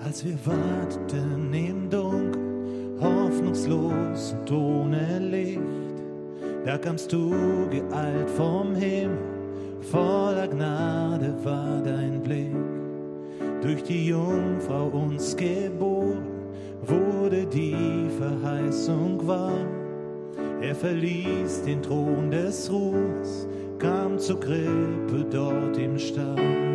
Als wir warteten im Dunkel, hoffnungslos und ohne Licht, da kamst du geeilt vom Himmel, voller Gnade war dein Blick. Durch die Jungfrau uns geboren, wurde die Verheißung wahr. Er verließ den Thron des Ruhms, kam zur Krippe dort im Stall.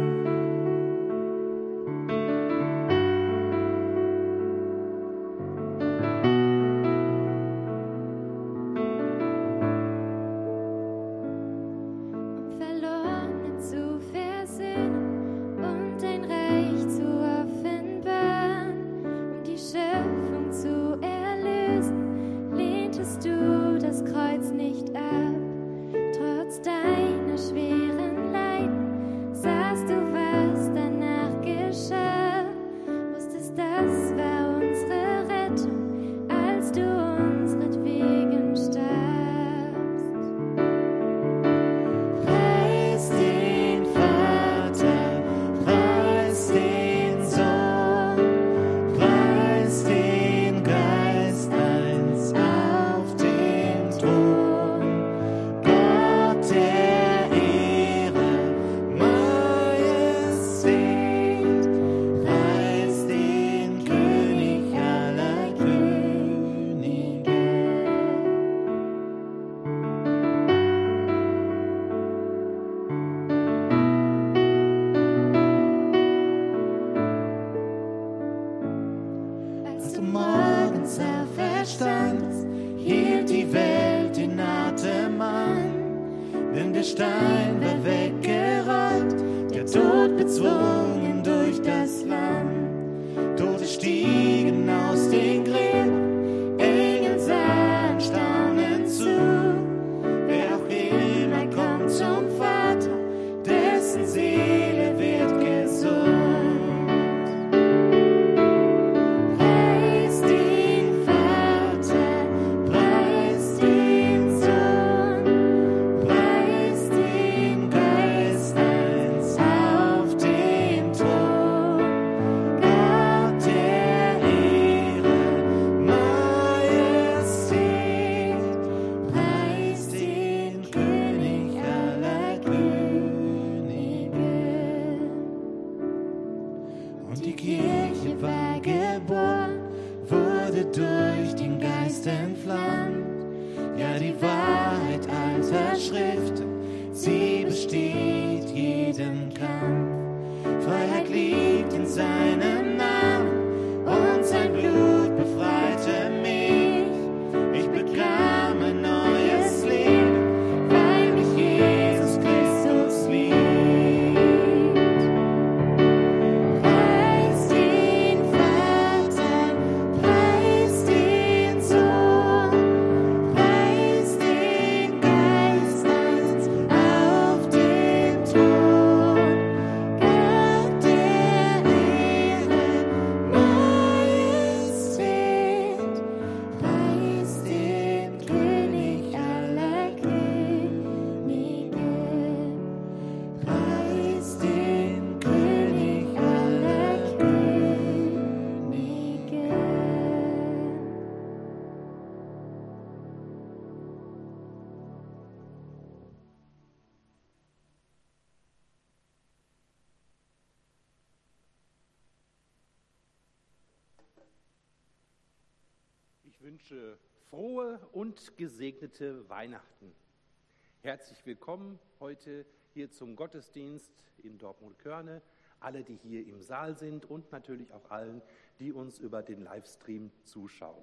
Ich wünsche frohe und gesegnete Weihnachten. Herzlich willkommen heute hier zum Gottesdienst in Dortmund-Körne, alle, die hier im Saal sind und natürlich auch allen, die uns über den Livestream zuschauen.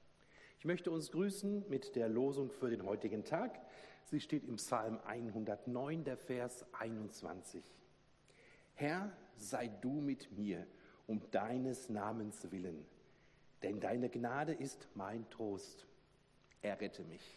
Ich möchte uns grüßen mit der Losung für den heutigen Tag. Sie steht im Psalm 109, der Vers 21. Herr, sei du mit mir, um deines Namens willen. Denn deine Gnade ist mein Trost. Errette mich.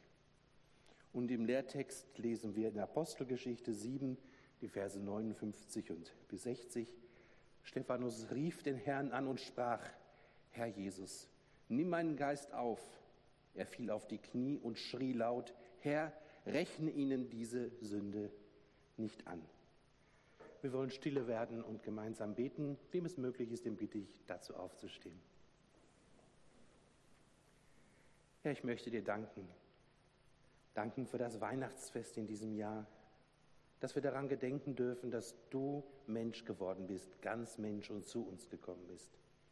Und im Lehrtext lesen wir in Apostelgeschichte 7, die Verse 59 und bis 60. Stephanus rief den Herrn an und sprach: Herr Jesus, nimm meinen Geist auf. Er fiel auf die Knie und schrie laut: Herr, rechne ihnen diese Sünde nicht an. Wir wollen stille werden und gemeinsam beten. Wem es möglich ist, den bitte ich, dazu aufzustehen. Herr, ich möchte dir danken. Danken für das Weihnachtsfest in diesem Jahr, dass wir daran gedenken dürfen, dass du Mensch geworden bist, ganz Mensch und zu uns gekommen bist.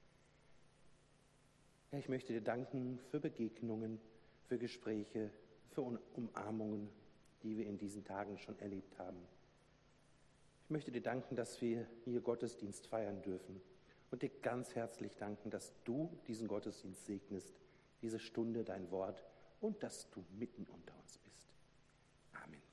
Herr, ich möchte dir danken für Begegnungen, für Gespräche, für Umarmungen, die wir in diesen Tagen schon erlebt haben. Ich möchte dir danken, dass wir hier Gottesdienst feiern dürfen und dir ganz herzlich danken, dass du diesen Gottesdienst segnest, diese Stunde, dein Wort und dass du mitten unter uns bist. Amen.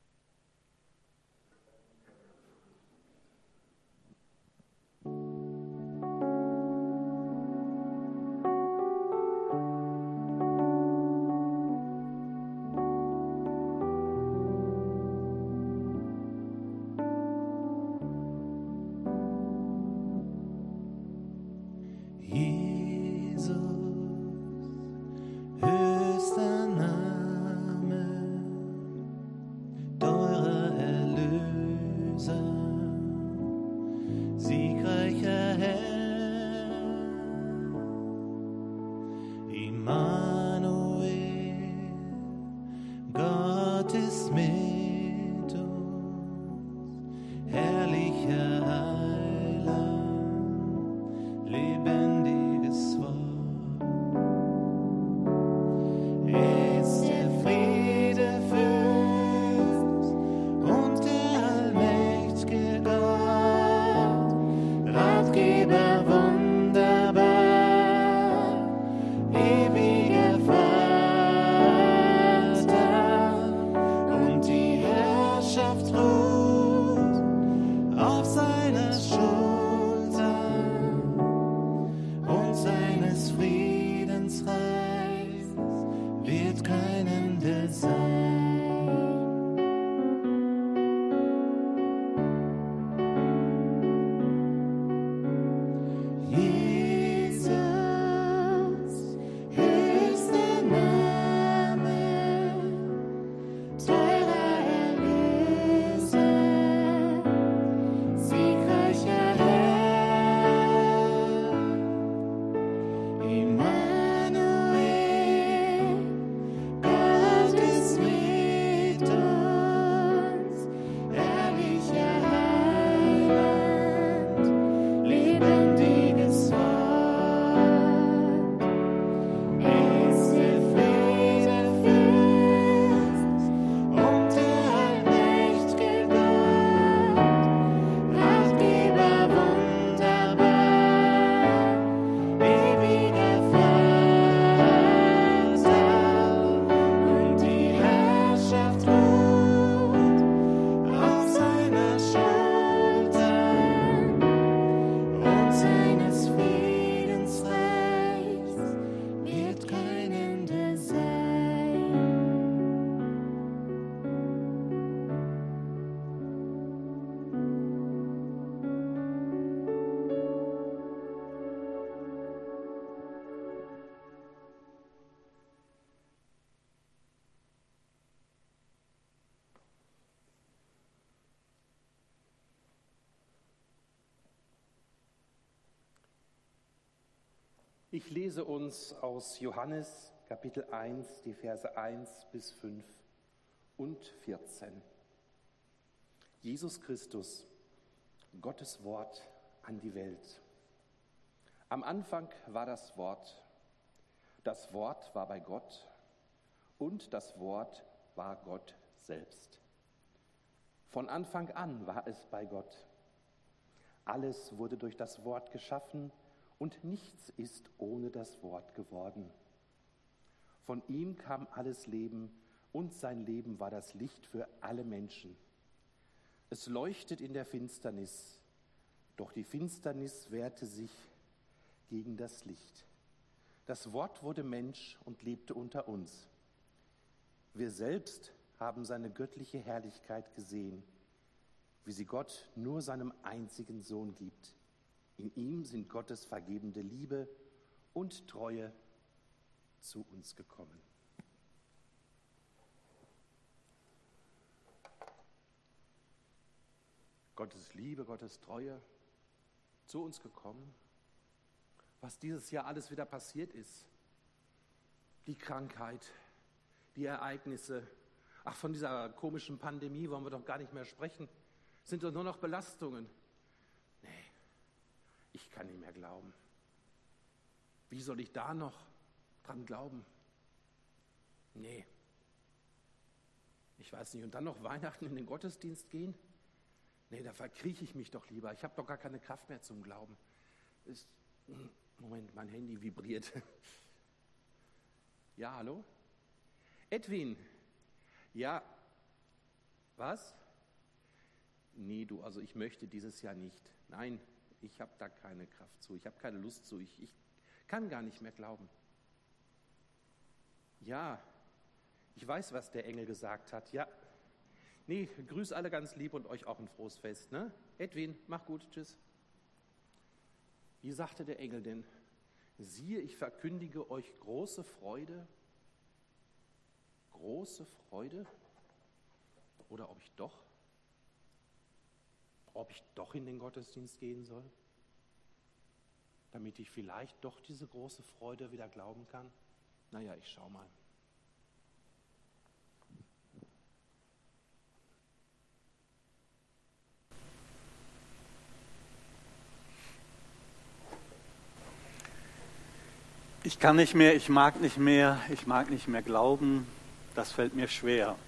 Ich lese uns aus Johannes Kapitel 1, die Verse 1 bis 5 und 14. Jesus Christus, Gottes Wort an die Welt. Am Anfang war das Wort war bei Gott und das Wort war Gott selbst. Von Anfang an war es bei Gott. Alles wurde durch das Wort geschaffen und nichts ist ohne das Wort geworden. Von ihm kam alles Leben und sein Leben war das Licht für alle Menschen. Es leuchtet in der Finsternis, doch die Finsternis wehrte sich gegen das Licht. Das Wort wurde Mensch und lebte unter uns. Wir selbst haben seine göttliche Herrlichkeit gesehen, wie sie Gott nur seinem einzigen Sohn gibt. In ihm sind Gottes vergebende Liebe und Treue zu uns gekommen. Gottes Liebe, Gottes Treue zu uns gekommen. Was dieses Jahr alles wieder passiert ist. Die Krankheit, die Ereignisse. Ach, von dieser komischen Pandemie wollen wir doch gar nicht mehr sprechen. Sind doch nur noch Belastungen. Nee, ich kann nicht mehr glauben. Wie soll ich da noch dran glauben? Nee. Ich weiß nicht. Und dann noch Weihnachten in den Gottesdienst gehen? Nee, da verkrieche ich mich doch lieber. Ich habe doch gar keine Kraft mehr zum Glauben. Moment, mein Handy vibriert. Ja, hallo? Edwin. Ja. Was? Nee, du, also ich möchte dieses Jahr nicht. Nein, ich habe da keine Kraft zu. Ich habe keine Lust zu. Ich kann gar nicht mehr glauben. Ja, ich weiß, was der Engel gesagt hat. Ja. Nee, grüß alle ganz lieb und euch auch ein frohes Fest, ne? Edwin, mach gut, tschüss. Wie sagte der Engel denn? Siehe, ich verkündige euch große Freude. Große Freude? Oder ob ich doch in den Gottesdienst gehen soll? Damit ich vielleicht doch diese große Freude wieder glauben kann? Naja, ich schau mal. Ich kann nicht mehr, ich mag nicht mehr glauben, das fällt mir schwer.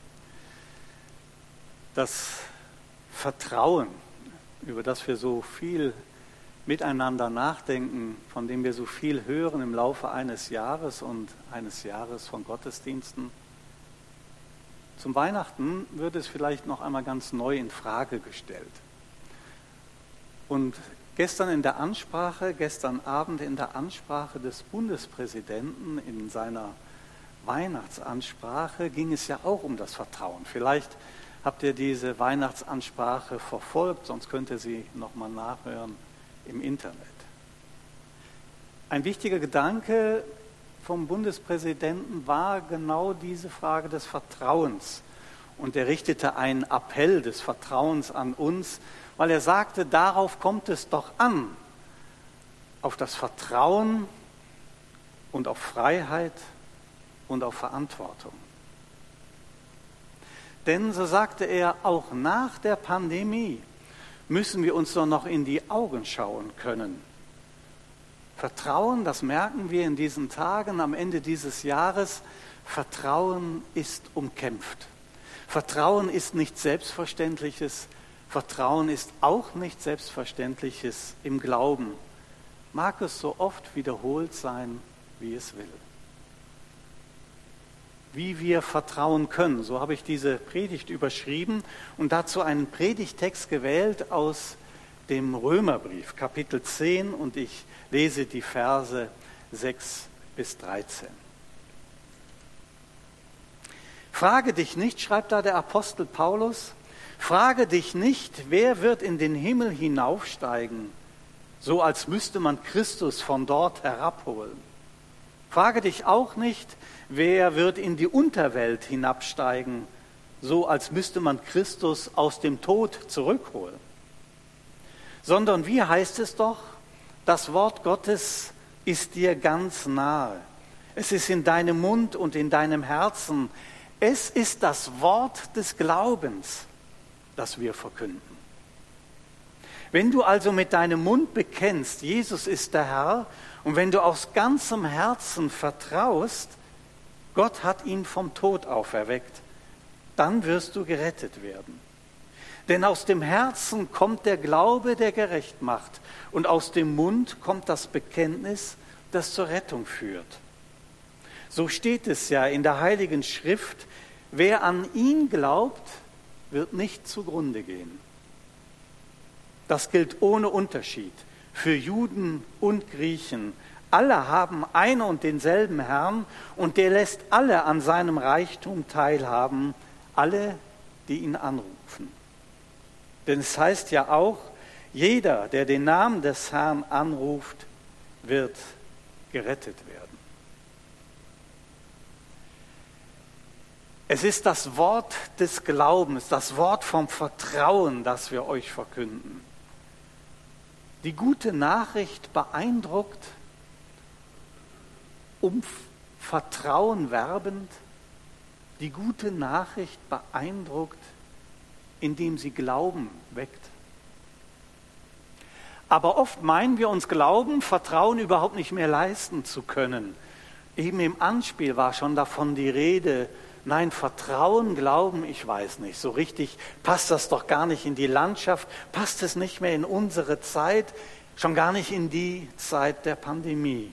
Das Vertrauen, über das wir so viel miteinander nachdenken, von dem wir so viel hören im Laufe eines Jahres und eines Jahres von Gottesdiensten. Zum Weihnachten wird es vielleicht noch einmal ganz neu in Frage gestellt. Und gestern Abend in der Ansprache des Bundespräsidenten, in seiner Weihnachtsansprache, ging es ja auch um das Vertrauen. Vielleicht habt ihr diese Weihnachtsansprache verfolgt, sonst könnt ihr sie nochmal nachhören im Internet. Ein wichtiger Gedanke vom Bundespräsidenten war genau diese Frage des Vertrauens. Und er richtete einen Appell des Vertrauens an uns, weil er sagte, darauf kommt es doch an, auf das Vertrauen und auf Freiheit und auf Verantwortung. Denn, so sagte er, auch nach der Pandemie müssen wir uns doch noch in die Augen schauen können. Vertrauen, das merken wir in diesen Tagen am Ende dieses Jahres, Vertrauen ist umkämpft. Vertrauen ist nichts Selbstverständliches. Vertrauen ist auch nichts Selbstverständliches im Glauben. Mag es so oft wiederholt sein, wie es will. Wie wir vertrauen können, so habe ich diese Predigt überschrieben und dazu einen Predigtext gewählt aus dem Römerbrief, Kapitel 10, und ich lese die Verse 6 bis 13. Frage dich nicht, schreibt da der Apostel Paulus, frage dich nicht, wer wird in den Himmel hinaufsteigen, so als müsste man Christus von dort herabholen. Frage dich auch nicht, wer wird in die Unterwelt hinabsteigen, so als müsste man Christus aus dem Tod zurückholen. Sondern wie heißt es doch, das Wort Gottes ist dir ganz nahe. Es ist in deinem Mund und in deinem Herzen. Es ist das Wort des Glaubens, das wir verkünden. Wenn du also mit deinem Mund bekennst, Jesus ist der Herr, und wenn du aus ganzem Herzen vertraust, Gott hat ihn vom Tod auferweckt, dann wirst du gerettet werden. Denn aus dem Herzen kommt der Glaube, der gerecht macht, und aus dem Mund kommt das Bekenntnis, das zur Rettung führt. So steht es ja in der Heiligen Schrift, wer an ihn glaubt, wird nicht zugrunde gehen. Das gilt ohne Unterschied für Juden und Griechen. Alle haben einen und denselben Herrn, und der lässt alle an seinem Reichtum teilhaben, alle, die ihn anrufen. Denn es heißt ja auch, jeder, der den Namen des Herrn anruft, wird gerettet werden. Es ist das Wort des Glaubens, das Wort vom Vertrauen, das wir euch verkünden. Die gute Nachricht beeindruckt, um Vertrauen werbend. Die gute Nachricht beeindruckt, indem sie Glauben weckt. Aber oft meinen wir uns Glauben, Vertrauen überhaupt nicht mehr leisten zu können. Eben im Anspiel war schon davon die Rede. Nein, Vertrauen, Glauben, ich weiß nicht. So richtig passt das doch gar nicht in die Landschaft, passt es nicht mehr in unsere Zeit, schon gar nicht in die Zeit der Pandemie.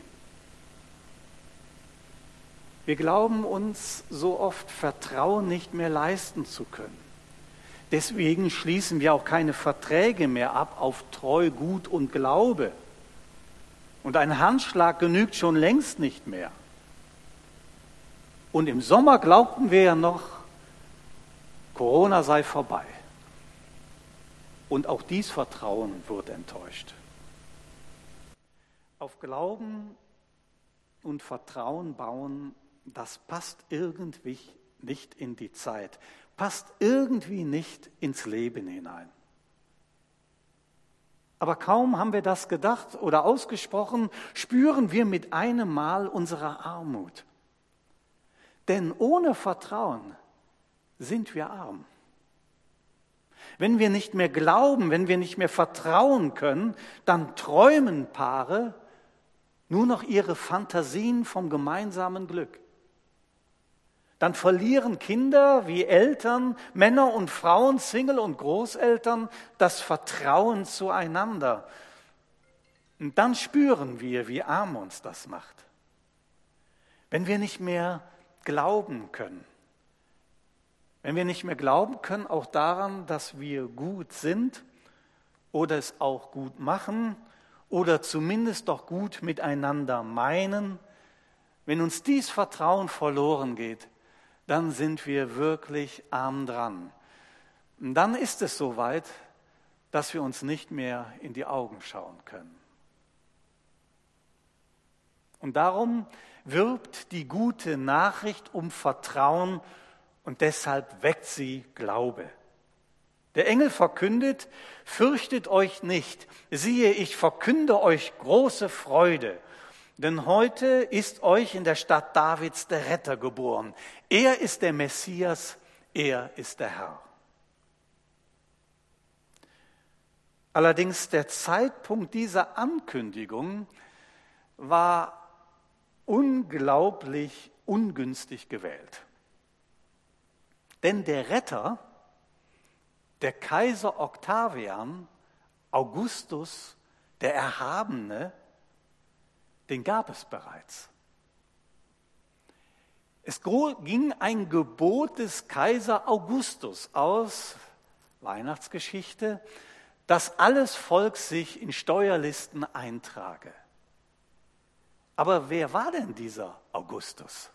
Wir glauben uns so oft Vertrauen nicht mehr leisten zu können. Deswegen schließen wir auch keine Verträge mehr ab auf Treu, Gut und Glaube. Und ein Handschlag genügt schon längst nicht mehr. Und im Sommer glaubten wir ja noch, Corona sei vorbei. Und auch dies Vertrauen wird enttäuscht. Auf Glauben und Vertrauen bauen, das passt irgendwie nicht in die Zeit, passt irgendwie nicht ins Leben hinein. Aber kaum haben wir das gedacht oder ausgesprochen, spüren wir mit einem Mal unsere Armut. Denn ohne Vertrauen sind wir arm. Wenn wir nicht mehr glauben, wenn wir nicht mehr vertrauen können, dann träumen Paare nur noch ihre Fantasien vom gemeinsamen Glück. Dann verlieren Kinder wie Eltern, Männer und Frauen, Single und Großeltern das Vertrauen zueinander. Und dann spüren wir, wie arm uns das macht. Wenn wir nicht mehr glauben können. Wenn wir nicht mehr glauben können, auch daran, dass wir gut sind oder es auch gut machen oder zumindest doch gut miteinander meinen, wenn uns dies Vertrauen verloren geht, dann sind wir wirklich arm dran. Und dann ist es soweit, dass wir uns nicht mehr in die Augen schauen können. Und darum wirbt die gute Nachricht um Vertrauen und deshalb weckt sie Glaube. Der Engel verkündet, fürchtet euch nicht, siehe, ich verkünde euch große Freude. Denn heute ist euch in der Stadt Davids der Retter geboren. Er ist der Messias, er ist der Herr. Allerdings der Zeitpunkt dieser Ankündigung war unglaublich ungünstig gewählt. Denn der Retter, der Kaiser Octavian, Augustus, der Erhabene, den gab es bereits. Es ging ein Gebot des Kaiser Augustus aus, Weihnachtsgeschichte, dass alles Volk sich in Steuerlisten eintrage. Aber wer war denn dieser Augustus?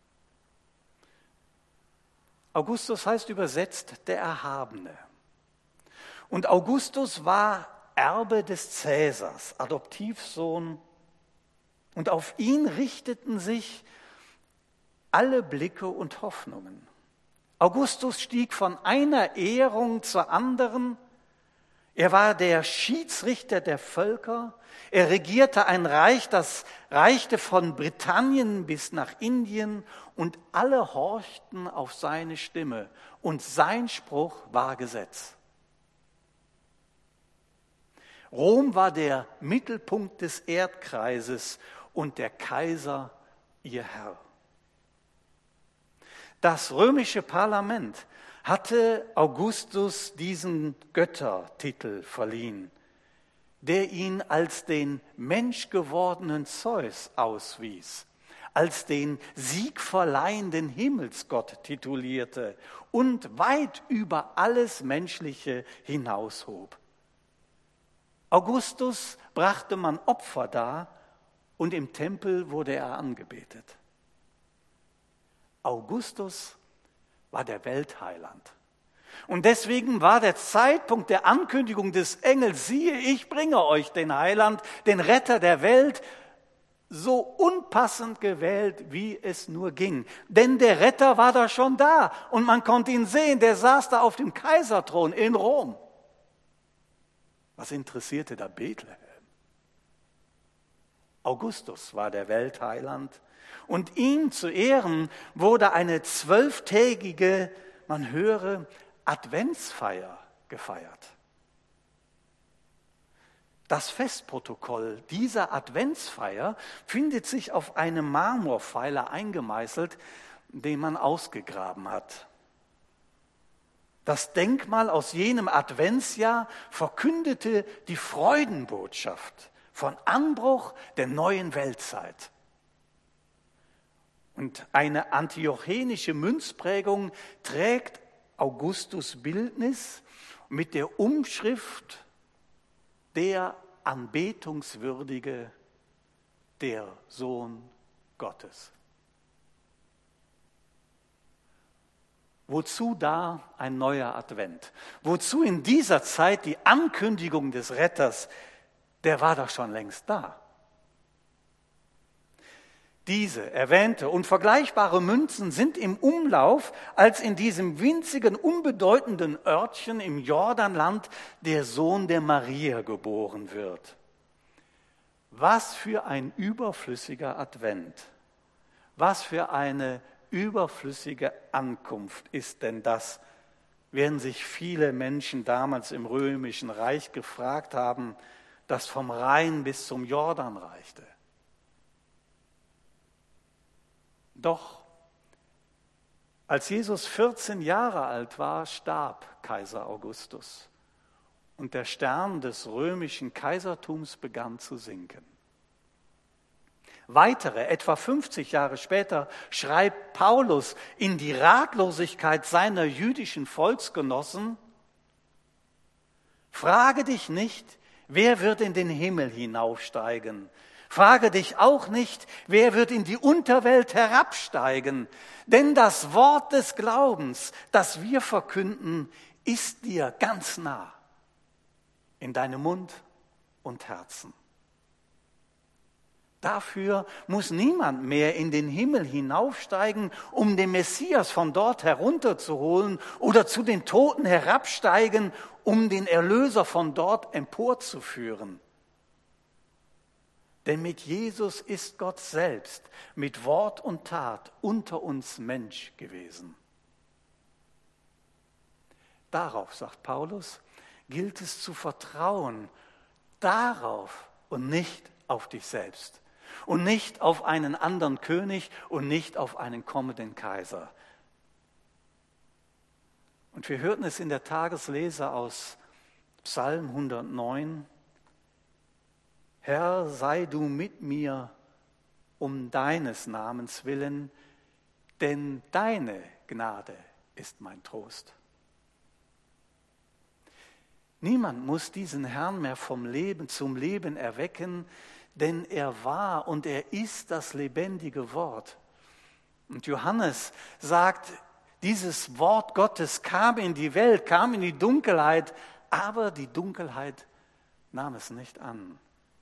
Augustus heißt übersetzt der Erhabene. Und Augustus war Erbe des Cäsars, Adoptivsohn. Und auf ihn richteten sich alle Blicke und Hoffnungen. Augustus stieg von einer Ehrung zur anderen. Er war der Schiedsrichter der Völker. Er regierte ein Reich, das reichte von Britannien bis nach Indien und alle horchten auf seine Stimme und sein Spruch war Gesetz. Rom war der Mittelpunkt des Erdkreises und der Kaiser ihr Herr. Das römische Parlament hatte Augustus diesen Göttertitel verliehen, der ihn als den menschgewordenen Zeus auswies, als den siegverleihenden Himmelsgott titulierte und weit über alles Menschliche hinaushob. Augustus brachte man Opfer dar und im Tempel wurde er angebetet. Augustus war der Weltheiland. Und deswegen war der Zeitpunkt der Ankündigung des Engels, siehe, ich bringe euch den Heiland, den Retter der Welt, so unpassend gewählt, wie es nur ging. Denn der Retter war da schon da und man konnte ihn sehen, der saß da auf dem Kaiserthron in Rom. Was interessierte da Bethlehem? Augustus war der Weltheiland und ihm zu Ehren wurde eine 12-tägige, man höre, Adventsfeier gefeiert. Das Festprotokoll dieser Adventsfeier findet sich auf einem Marmorpfeiler eingemeißelt, den man ausgegraben hat. Das Denkmal aus jenem Adventsjahr verkündete die Freudenbotschaft von Anbruch der neuen Weltzeit. Und eine antiochenische Münzprägung trägt Augustus' Bildnis mit der Umschrift der Anbetungswürdige, der Sohn Gottes. Wozu da ein neuer Advent? Wozu in dieser Zeit die Ankündigung des Retters? Der war doch schon längst da. Diese erwähnte und vergleichbare Münzen sind im Umlauf, als in diesem winzigen, unbedeutenden Örtchen im Jordanland der Sohn der Maria geboren wird. Was für ein überflüssiger Advent, was für eine überflüssige Ankunft ist denn das, werden sich viele Menschen damals im Römischen Reich gefragt haben, das vom Rhein bis zum Jordan reichte. Doch als Jesus 14 Jahre alt war, starb Kaiser Augustus und der Stern des römischen Kaisertums begann zu sinken. Weitere, etwa 50 Jahre später, schreibt Paulus in die Ratlosigkeit seiner jüdischen Volksgenossen: Frage dich nicht, wer wird in den Himmel hinaufsteigen? Frage dich auch nicht, wer wird in die Unterwelt herabsteigen? Denn das Wort des Glaubens, das wir verkünden, ist dir ganz nah, in deinem Mund und Herzen. Dafür muss niemand mehr in den Himmel hinaufsteigen, um den Messias von dort herunterzuholen oder zu den Toten herabsteigen, um den Erlöser von dort emporzuführen. Denn mit Jesus ist Gott selbst mit Wort und Tat unter uns Mensch gewesen. Darauf, sagt Paulus, gilt es zu vertrauen, darauf und nicht auf dich selbst und nicht auf einen anderen König und nicht auf einen kommenden Kaiser. Und wir hörten es in der Tageslese aus Psalm 109. Herr, sei du mit mir um deines Namens willen, denn deine Gnade ist mein Trost. Niemand muss diesen Herrn mehr vom Leben zum Leben erwecken, denn er war und er ist das lebendige Wort. Und Johannes sagt, dieses Wort Gottes kam in die Welt, kam in die Dunkelheit, aber die Dunkelheit nahm es nicht an.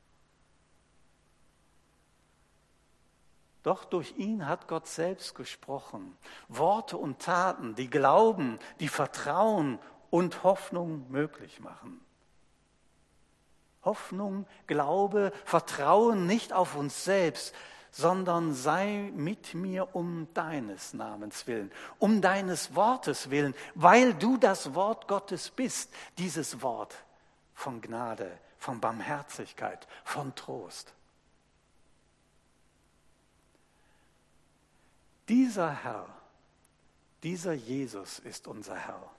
Doch durch ihn hat Gott selbst gesprochen. Worte und Taten, die Glauben, die Vertrauen und Hoffnung möglich machen. Hoffnung, Glaube, Vertrauen nicht auf uns selbst, sondern sei mit mir um deines Namens willen, um deines Wortes willen, weil du das Wort Gottes bist, dieses Wort von Gnade, von Barmherzigkeit, von Trost. Dieser Herr, dieser Jesus ist unser Herr.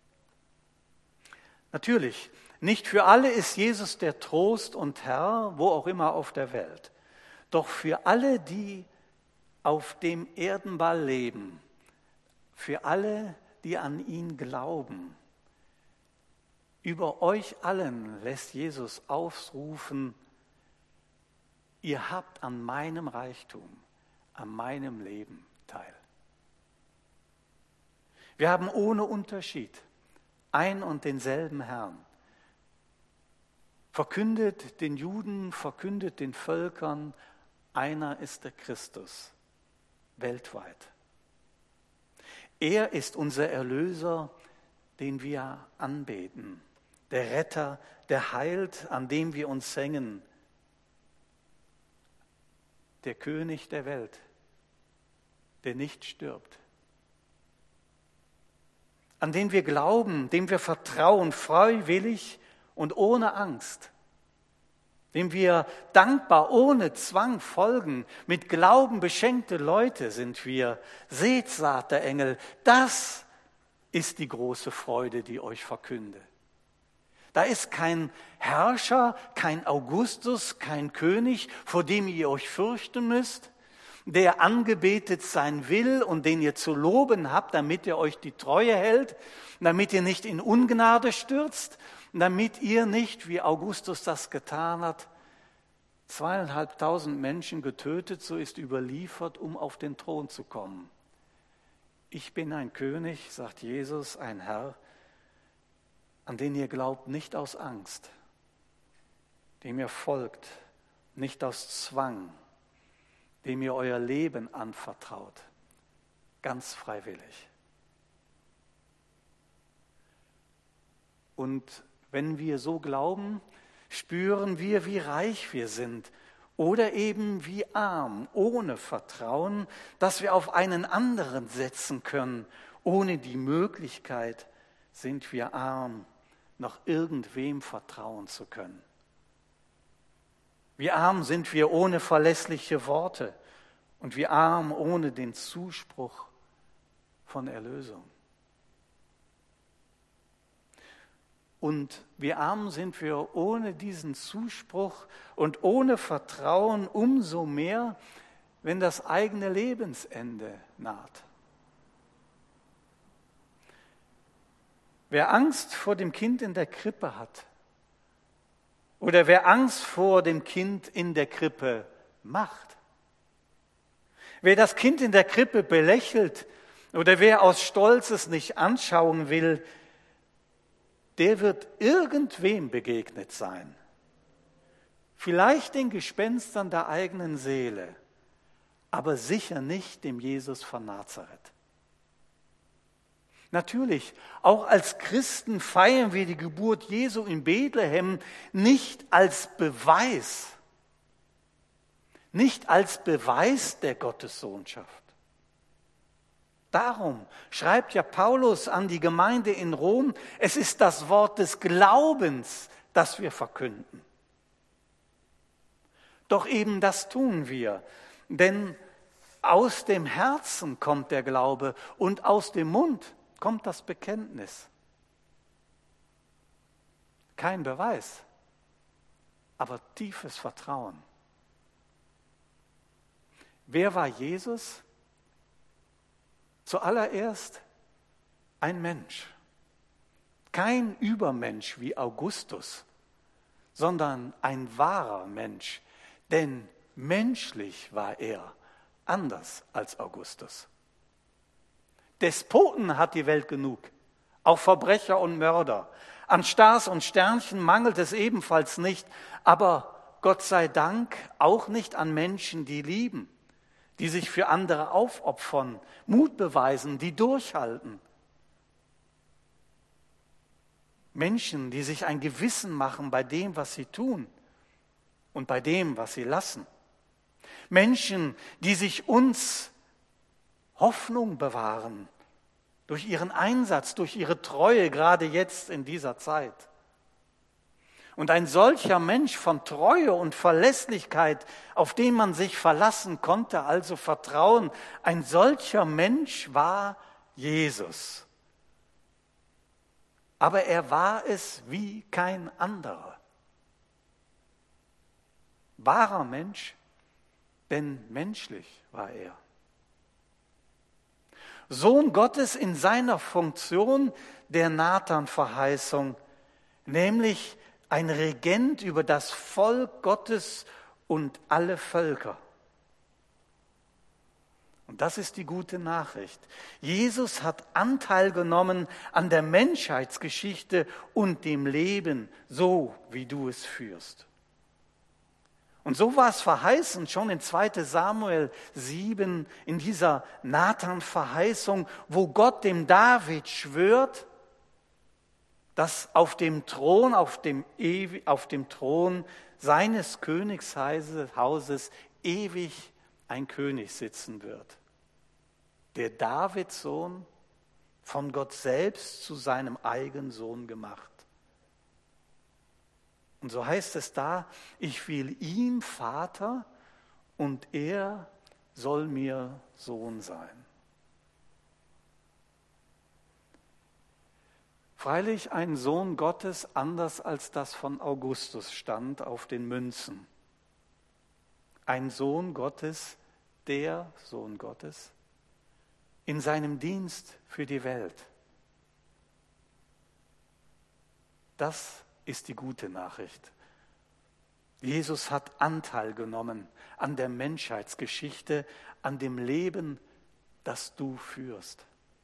Natürlich, nicht für alle ist Jesus der Trost und Herr, wo auch immer auf der Welt. Doch für alle, die auf dem Erdenball leben, für alle, die an ihn glauben, über euch allen lässt Jesus ausrufen, ihr habt an meinem Reichtum, an meinem Leben teil. Wir haben ohne Unterschied ein und denselben Herrn. Verkündet den Juden, verkündet den Völkern Einer ist der Christus, weltweit. Er ist unser Erlöser, den wir anbeten. Der Retter, der heilt, an dem wir uns hängen. Der König der Welt, der nicht stirbt. An den wir glauben, dem wir vertrauen, freiwillig und ohne Angst. Dem wir dankbar, ohne Zwang folgen. Mit Glauben beschenkte Leute sind wir. Seht, sagt der Engel, das ist die große Freude, die euch verkünde. Da ist kein Herrscher, kein Augustus, kein König, vor dem ihr euch fürchten müsst, der angebetet sein will und den ihr zu loben habt, damit er euch die Treue hält, damit ihr nicht in Ungnade stürzt, damit ihr nicht, wie Augustus das getan hat, 2.500 Menschen getötet, so ist überliefert, um auf den Thron zu kommen. Ich bin ein König, sagt Jesus, ein Herr, an den ihr glaubt, nicht aus Angst, dem ihr folgt, nicht aus Zwang, dem ihr euer Leben anvertraut, ganz freiwillig. Und wenn wir so glauben, spüren wir, wie reich wir sind oder eben wie arm, ohne Vertrauen, dass wir auf einen anderen setzen können. Ohne die Möglichkeit sind wir arm, noch irgendwem vertrauen zu können. Wie arm sind wir ohne verlässliche Worte und wie arm ohne den Zuspruch von Erlösung. Und wie arm sind wir ohne diesen Zuspruch und ohne Vertrauen umso mehr, wenn das eigene Lebensende naht. Wer Angst vor dem Kind in der Krippe hat oder wer Angst vor dem Kind in der Krippe macht, wer das Kind in der Krippe belächelt oder wer aus Stolz es nicht anschauen will, der wird irgendwem begegnet sein. Vielleicht den Gespenstern der eigenen Seele, aber sicher nicht dem Jesus von Nazareth. Natürlich, auch als Christen feiern wir die Geburt Jesu in Bethlehem nicht als Beweis der Gottessohnschaft. Darum schreibt ja Paulus an die Gemeinde in Rom, es ist das Wort des Glaubens, das wir verkünden. Doch eben das tun wir, denn aus dem Herzen kommt der Glaube und aus dem Mund kommt das Bekenntnis. Kein Beweis, aber tiefes Vertrauen. Wer war Jesus? Zuallererst ein Mensch. Kein Übermensch wie Augustus, sondern ein wahrer Mensch. Denn menschlich war er anders als Augustus. Despoten hat die Welt genug, auch Verbrecher und Mörder. An Stars und Sternchen mangelt es ebenfalls nicht, aber Gott sei Dank auch nicht an Menschen, die lieben, die sich für andere aufopfern, Mut beweisen, die durchhalten. Menschen, die sich ein Gewissen machen bei dem, was sie tun und bei dem, was sie lassen. Menschen, die sich uns Hoffnung bewahren durch ihren Einsatz, durch ihre Treue, gerade jetzt in dieser Zeit. Und ein solcher Mensch von Treue und Verlässlichkeit, auf den man sich verlassen konnte, also Vertrauen, ein solcher Mensch war Jesus. Aber er war es wie kein anderer. Wahrer Mensch, denn menschlich war er. Sohn Gottes in seiner Funktion der Nathan-Verheißung, nämlich ein Regent über das Volk Gottes und alle Völker. Und das ist die gute Nachricht. Jesus hat Anteil genommen an der Menschheitsgeschichte und dem Leben, so wie du es führst. Und so war es verheißen, schon in 2. Samuel 7, in dieser Nathan-Verheißung, wo Gott dem David schwört, dass auf dem Thron seines Königshauses ewig ein König sitzen wird. Der Davidssohn, von Gott selbst zu seinem eigenen Sohn gemacht. Und so heißt es da, ich will ihm Vater und er soll mir Sohn sein. Freilich ein Sohn Gottes, anders als das von Augustus stand auf den Münzen. Ein Sohn Gottes, der Sohn Gottes, in seinem Dienst für die Welt. Das ist die gute Nachricht. Jesus hat Anteil genommen an der Menschheitsgeschichte, an dem Leben, das du führst.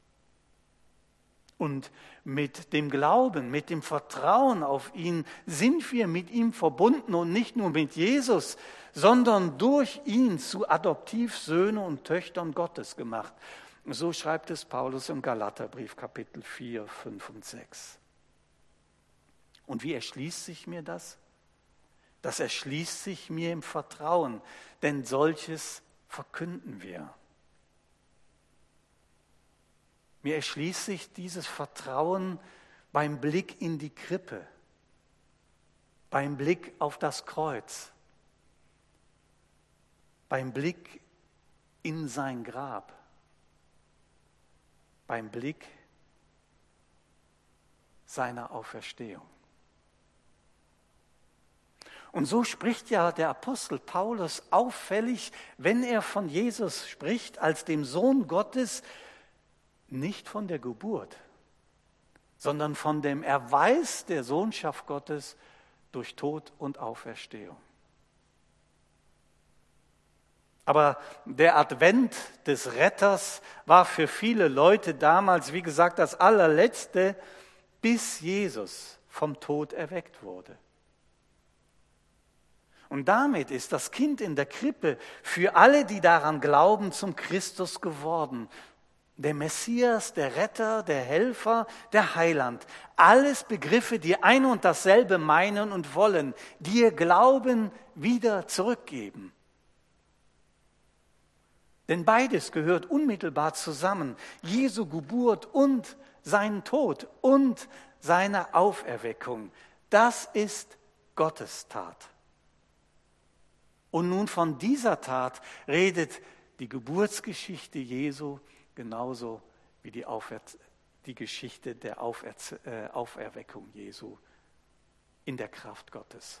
Und mit dem Glauben, mit dem Vertrauen auf ihn sind wir mit ihm verbunden und nicht nur mit Jesus, sondern durch ihn zu Adoptivsöhne und Töchtern Gottes gemacht. So schreibt es Paulus im Galaterbrief, Kapitel 4, 5 und 6. Und wie erschließt sich mir das? Das erschließt sich mir im Vertrauen, denn solches verkünden wir. Mir erschließt sich dieses Vertrauen beim Blick in die Krippe, beim Blick auf das Kreuz, beim Blick in sein Grab, beim Blick seiner Auferstehung. Und so spricht ja der Apostel Paulus auffällig, wenn er von Jesus spricht, als dem Sohn Gottes, nicht von der Geburt, sondern von dem Erweis der Sohnschaft Gottes durch Tod und Auferstehung. Aber der Advent des Retters war für viele Leute damals, wie gesagt, das allerletzte, bis Jesus vom Tod erweckt wurde. Und damit ist das Kind in der Krippe für alle, die daran glauben, zum Christus geworden. Der Messias, der Retter, der Helfer, der Heiland. Alles Begriffe, die ein und dasselbe meinen und wollen, die ihr Glauben wieder zurückgeben. Denn beides gehört unmittelbar zusammen. Jesu Geburt und sein Tod und seine Auferweckung. Das ist Gottes Tat. Und nun von dieser Tat redet die Geburtsgeschichte Jesu genauso wie die Geschichte der Auferweckung Jesu in der Kraft Gottes.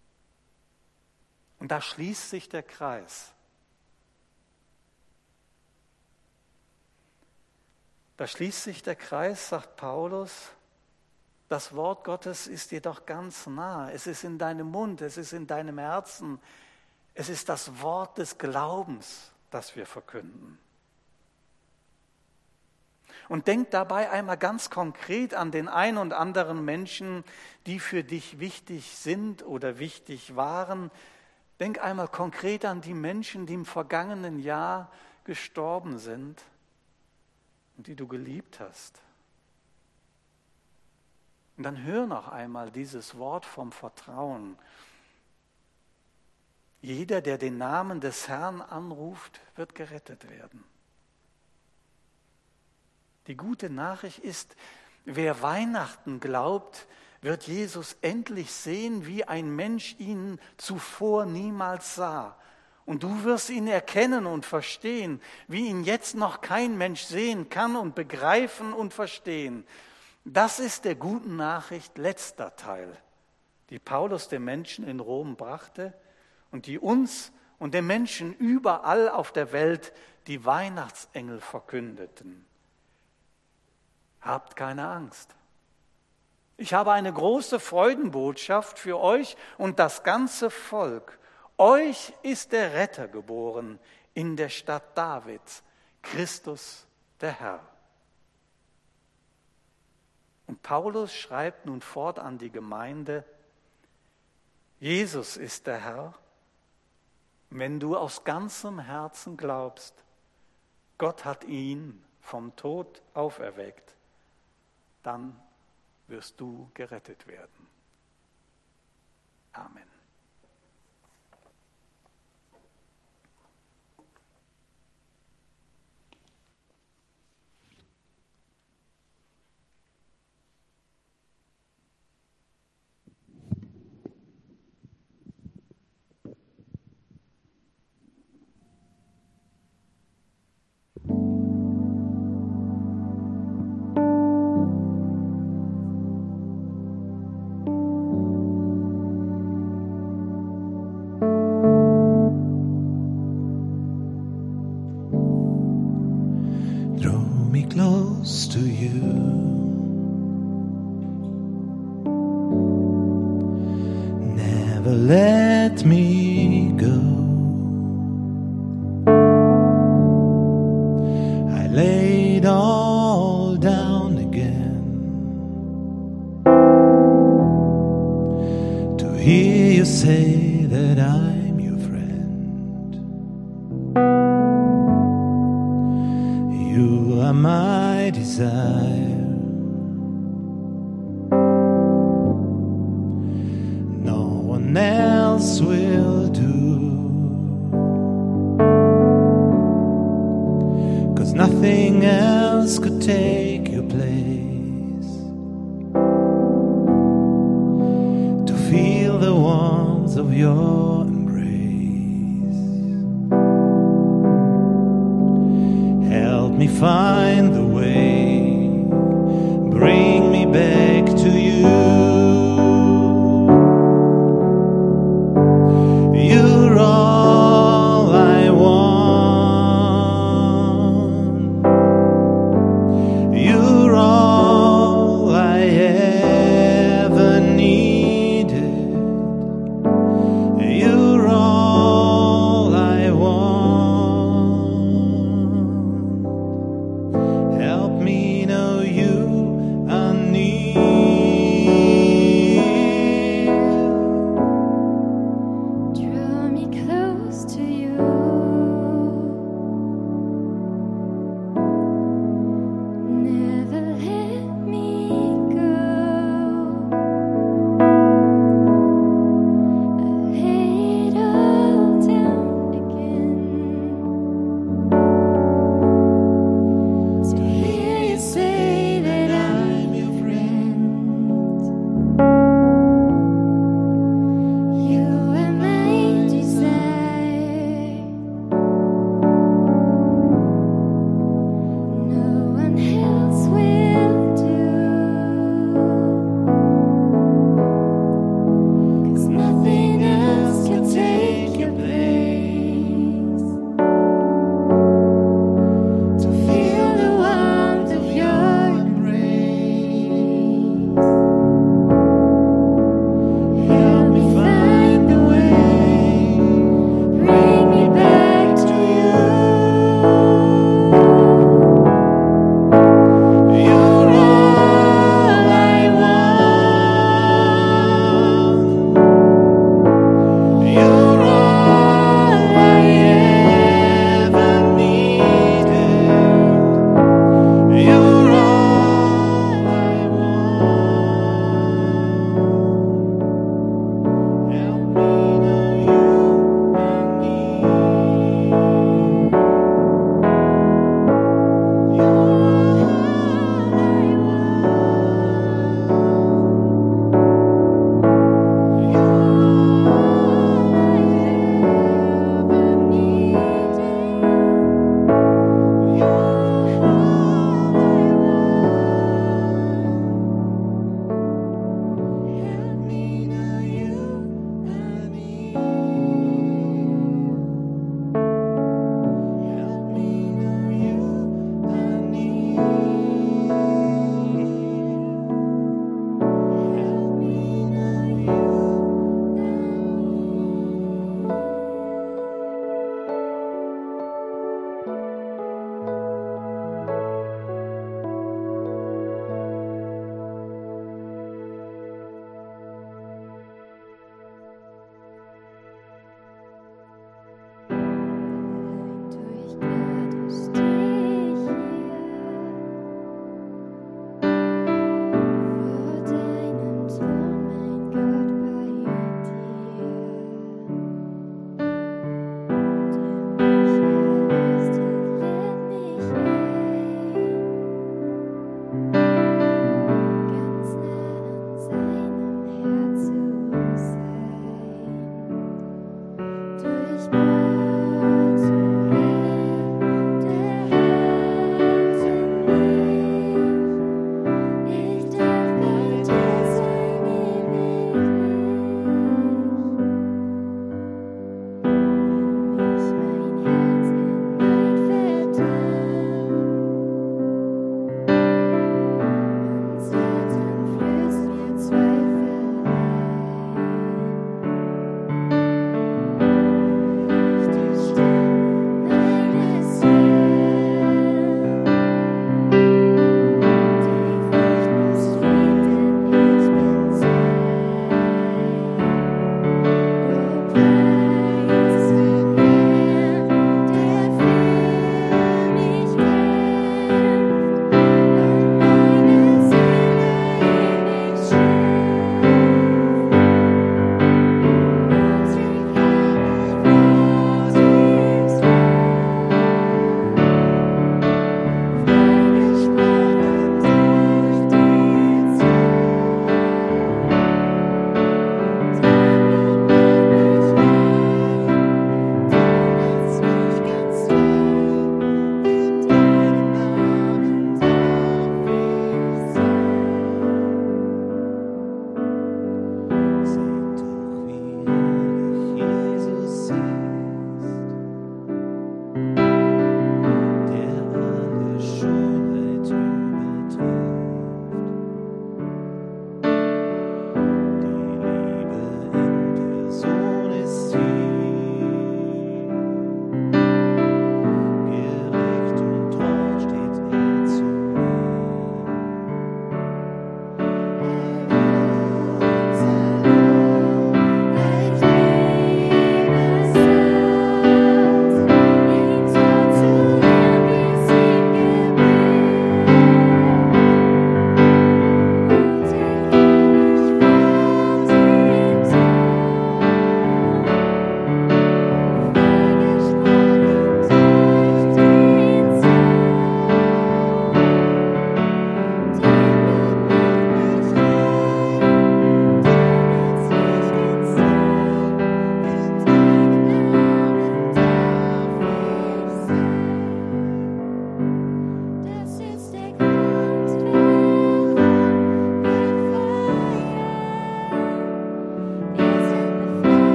Und da schließt sich der Kreis. Da schließt sich der Kreis, sagt Paulus, das Wort Gottes ist dir doch ganz nah. Es ist in deinem Mund, es ist in deinem Herzen. Es ist das Wort des Glaubens, das wir verkünden. Und denk dabei einmal ganz konkret an den ein und anderen Menschen, die für dich wichtig sind oder wichtig waren. Denk einmal konkret an die Menschen, die im vergangenen Jahr gestorben sind und die du geliebt hast. Und dann hör noch einmal dieses Wort vom Vertrauen. Jeder, der den Namen des Herrn anruft, wird gerettet werden. Die gute Nachricht ist, wer Weihnachten glaubt, wird Jesus endlich sehen, wie ein Mensch ihn zuvor niemals sah. Und du wirst ihn erkennen und verstehen, wie ihn jetzt noch kein Mensch sehen kann und begreifen und verstehen. Das ist der guten Nachricht letzter Teil, die Paulus den Menschen in Rom brachte und die uns und den Menschen überall auf der Welt die Weihnachtsengel verkündeten. Habt keine Angst. Ich habe eine große Freudenbotschaft für euch und das ganze Volk. Euch ist der Retter geboren in der Stadt Davids, Christus der Herr. Und Paulus schreibt nun fort an die Gemeinde, Jesus ist der Herr Wenn du aus ganzem Herzen glaubst, Gott hat ihn vom Tod auferweckt, dann wirst du gerettet werden. Amen. Close to you, never let me go. I laid all down again to hear you say that I'm your friend. You are my desire. No one else will do. 'Cause nothing else could take your place. To feel the warmth of your embrace. Help me find the way, bring me back to you. You're all I want. You're all I ever needed. You're all I want.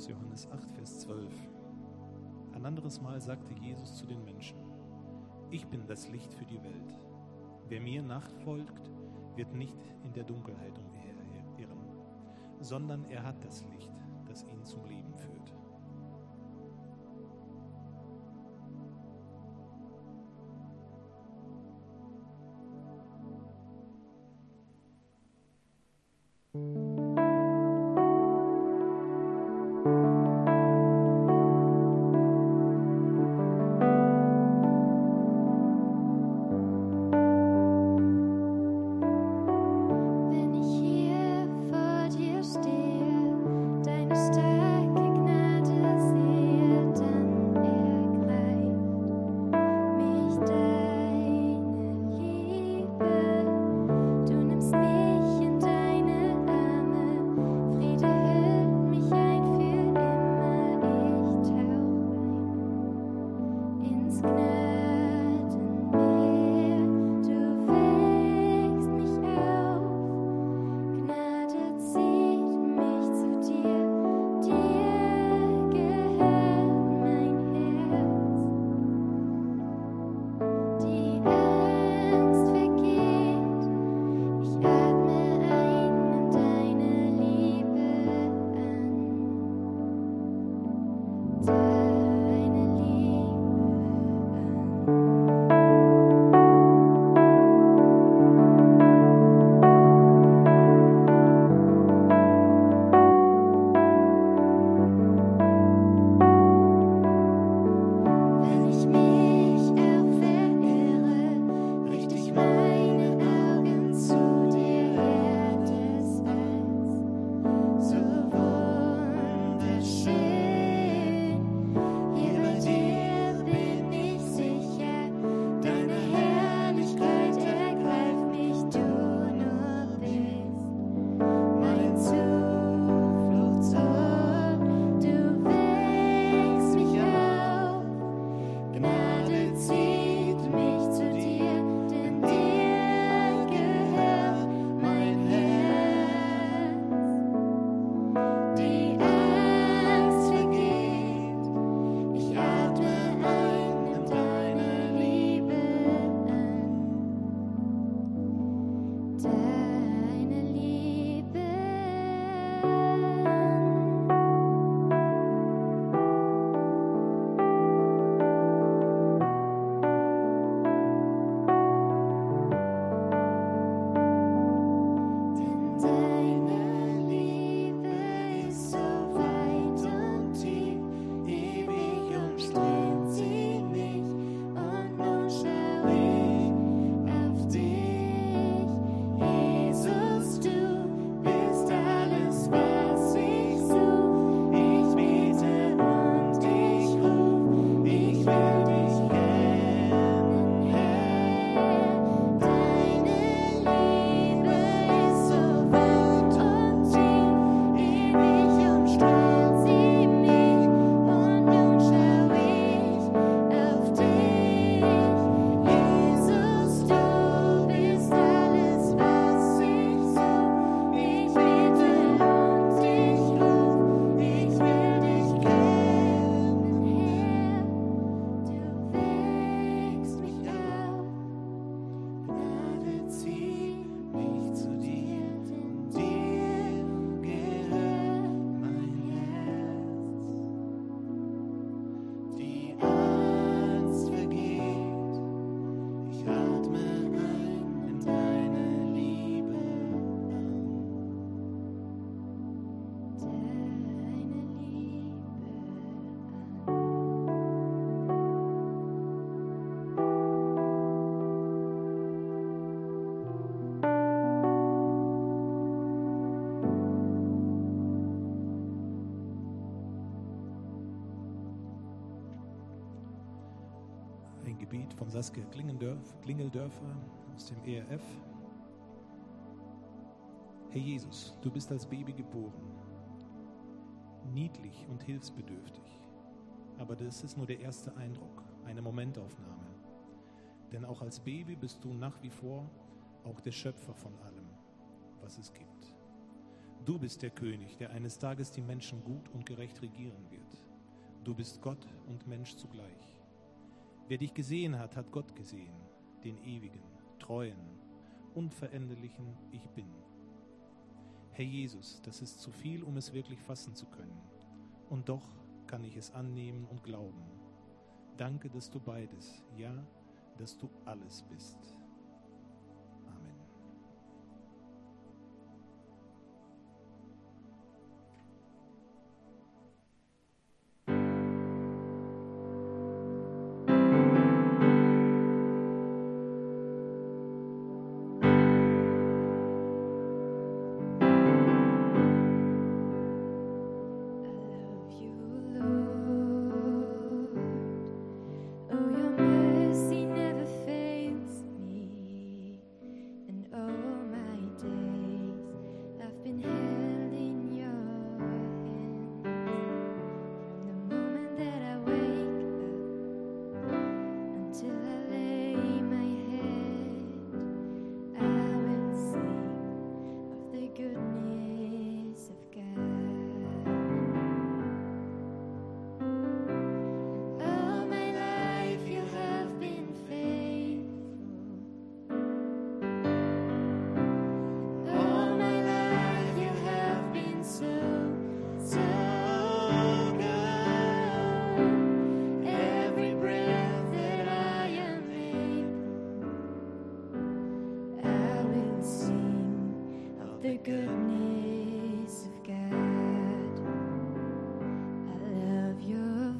aus Johannes 8, Vers 12. Ein anderes Mal sagte Jesus zu den Menschen: Ich bin das Licht für die Welt. Wer mir nachfolgt, wird nicht in der Dunkelheit umherirren, sondern er hat das Licht, das ihn zum Leben führt. Wenn ich hier vor dir stehe, deine starke Gnade sehe, dann ergreift mich deine Liebe. Du nimmst mich in deine Arme, Friede hüllt mich ein für immer. Ich tauche ein ins Gnadenmeer. Du wächst mich auf. Gnade zieht mich zu dir, dir gehört mein Herz. Die Angst vergeht, ich atme ein, nimm deine Liebe an. Deine Liebe an. Wenn ich mich auch verirre, richte ich meine Augen zu dir her des Alls. So wunderschön, hier bei dir bin ich sicher, deine Herrlichkeit ergreift mich, du nur bist mein Zufluchtsort, du wächst mich auf. Gnade zieht mich zu dir, denn dir gehört mein Herz. Die Angst vergeht, ich atme ein, nimm deine Liebe an. Deine Liebe Denn deine Liebe ist so weit und tief, ewig umstrahlt sie mich, und nun schau ich auf dich. Jesus, du bist alles, was ich such. Ich bete und ich ruf, ich will dich kennen, Herr. Deine Liebe ist so weit und tief, ewig umstrahlt sie mich, und nun schau ich auf dich. Jesus, du bist alles, was ich such. Ich bete und ich ruf, ich will dich kennen, Herr. Du wächst mich auf. Gnade zieht mich zu dir, denn dir gehört mein Herz. Die Angst vergeht, ich atme ein, nimm deine Liebe an. Deine Liebe an. Ein Gebet von Saskia Klingeldörfer aus dem ERF. Herr Jesus, du bist als Baby geboren, niedlich und hilfsbedürftig. Aber das ist nur der erste Eindruck, eine Momentaufnahme. Denn auch als Baby bist du nach wie vor auch der Schöpfer von allem, was es gibt. Du bist der König, der eines Tages die Menschen gut und gerecht regieren wird. Du bist Gott und Mensch zugleich. Wer dich gesehen hat, hat Gott gesehen, den ewigen, treuen, unveränderlichen Ich Bin. Herr Jesus, das ist zu viel, um es wirklich fassen zu können. Und doch kann ich es annehmen und glauben. Danke, dass du beides, ja, dass du alles bist. Amen. the goodness of God. I love your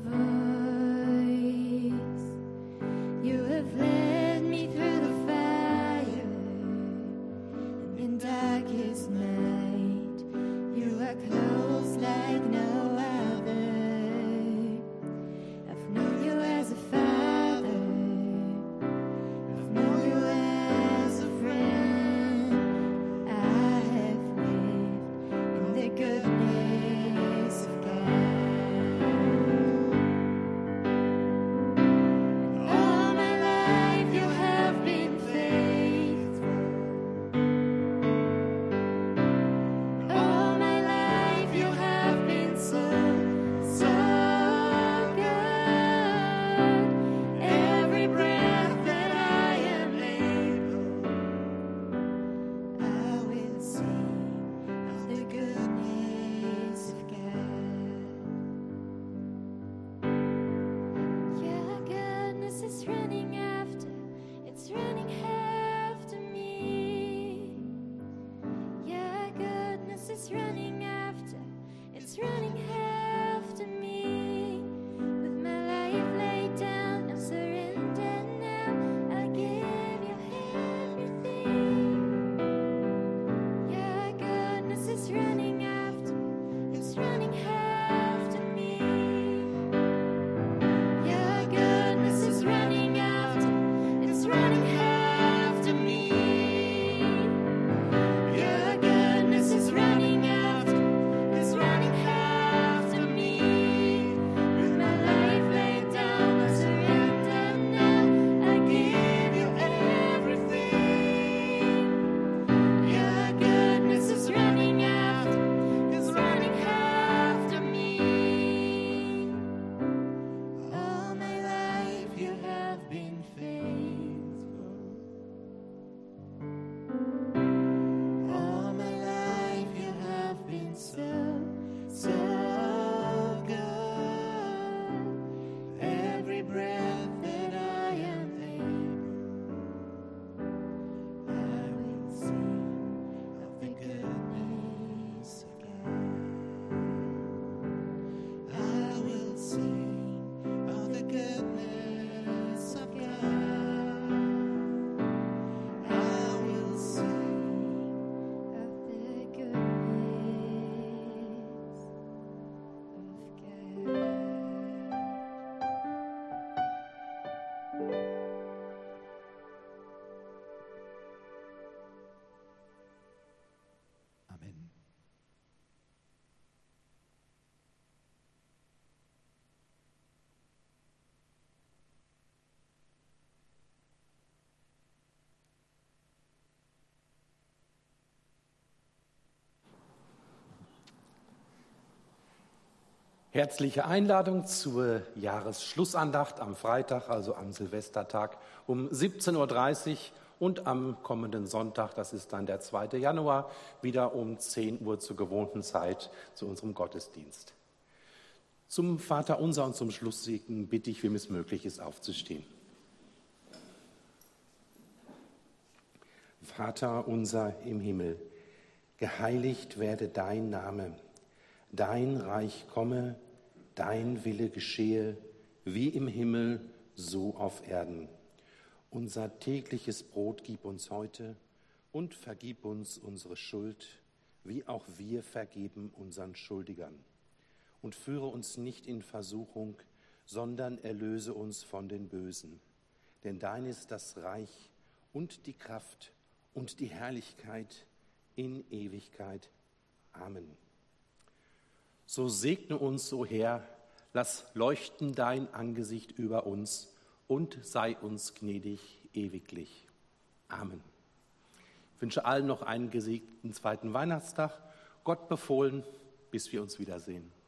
voice. You have led me through the fire and in darkest night. You are close like no other. I've known you as a father. I've known you as a friend. I have lived in the goodness of God. All my life you have been faithful. All my life you have been so Herzliche Einladung zur Jahresschlussandacht am Freitag, also am Silvestertag um 17.30 Uhr und am kommenden Sonntag, das ist dann der 2. Januar, wieder um 10 Uhr zur gewohnten Zeit zu unserem Gottesdienst. Zum Vaterunser und zum Schlusssegen bitte ich, wem es möglich ist, aufzustehen. Vater unser im Himmel, geheiligt werde dein Name. Dein Reich komme, dein Wille geschehe, wie im Himmel, so auf Erden. Unser tägliches Brot gib uns heute und vergib uns unsere Schuld, wie auch wir vergeben unseren Schuldigern. Und führe uns nicht in Versuchung, sondern erlöse uns von den Bösen. Denn dein ist das Reich und die Kraft und die Herrlichkeit in Ewigkeit. Amen. So segne uns, o Herr, lass leuchten dein Angesicht über uns und sei uns gnädig ewiglich. Amen. Ich wünsche allen noch einen gesegneten zweiten Weihnachtstag. Gott befohlen, bis wir uns wiedersehen.